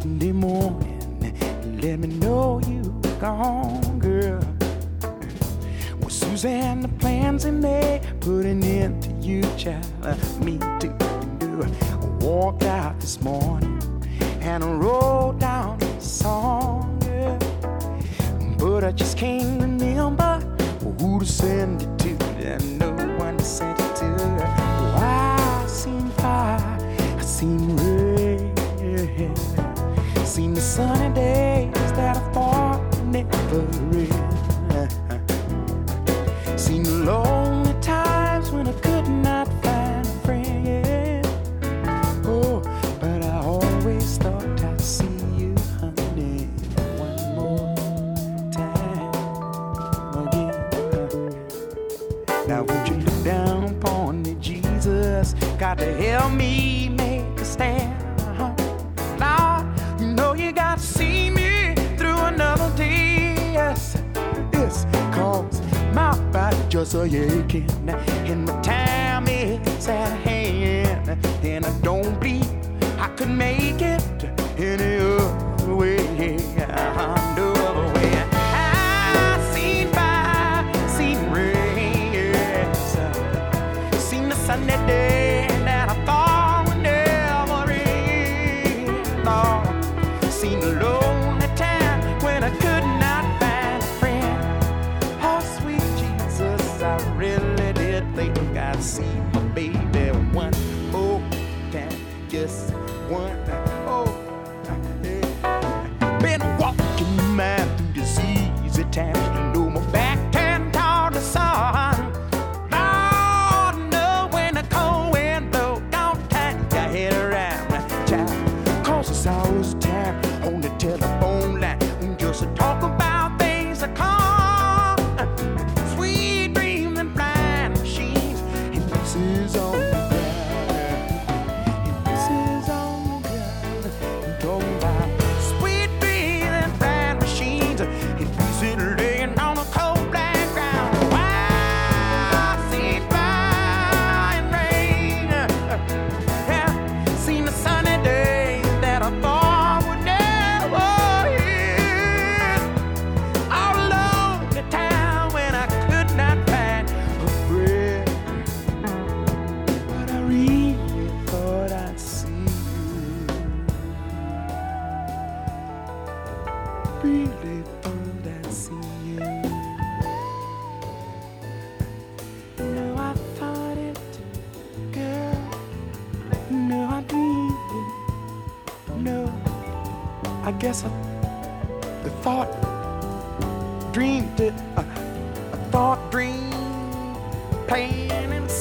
Sunday morning, let me know you gone, girl. Well, Suzanne, the plans they made, putting into you, child, me too. I walked out this morning and I wrote down a song, girl. But I just can't remember who to send it to. And no one to send it to. Oh, I seen fire, I seen rain, seen the sunny days that I thought would never end. Seen the lonely times when I could not find a friend. Oh, but I always thought I'd see you, honey, one more time again. Now won't you look down upon me, Jesus? Got to help me make a stand. Lord, you know you got to see me through another day. Yes, yes, cause my body just a aching and my time is at hand. And I don't believe I could make it any other way. No other way. I seen fire, seen rain, yes. Seen the sunny day that I thought would never end. Lord, seen the lonely time when I could not find a friend. Oh, sweet Jesus, I really did think I'd see my baby one more time, just one. Oh, yeah. Been walking man through this easy time. You know my back turned toward the sun. Lord, know when the cold wind blow, don't turn your head around, child. Cause it's always time on the telephone line just to talk about things that come. Sweet dreams and blind machines and pieces on the ground. And pieces on the ground. I'm talking about sweet dreams and blind machines and pieces laying on the cold black ground. Wow, seen fire and rain. Yeah, seen the sunny days that I thought would never end. All alone the time when I could not find a friend. But I really thought I'd see you. Really thought I'd see you. No, I thought it, girl. No, I dreamed it. No, I guess the thought dreamed it. A thought dream, playing in the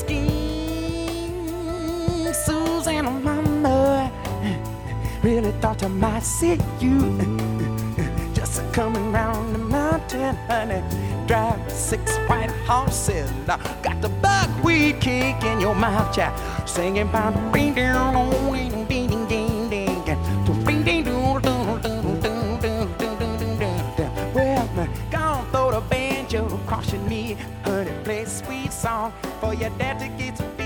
scheme. Susan, mama, really thought I might see you. Just coming round the mountain, honey. Driving 6 white horses. Got the buckwheat cake in your mouth, child. Singing about the ring down on ding ding ding ding ding. Ring ding doo doo doo doo doo doo doo. Well, gonna throw the banjo across your knee, honey. Play a sweet song for your dad to get some.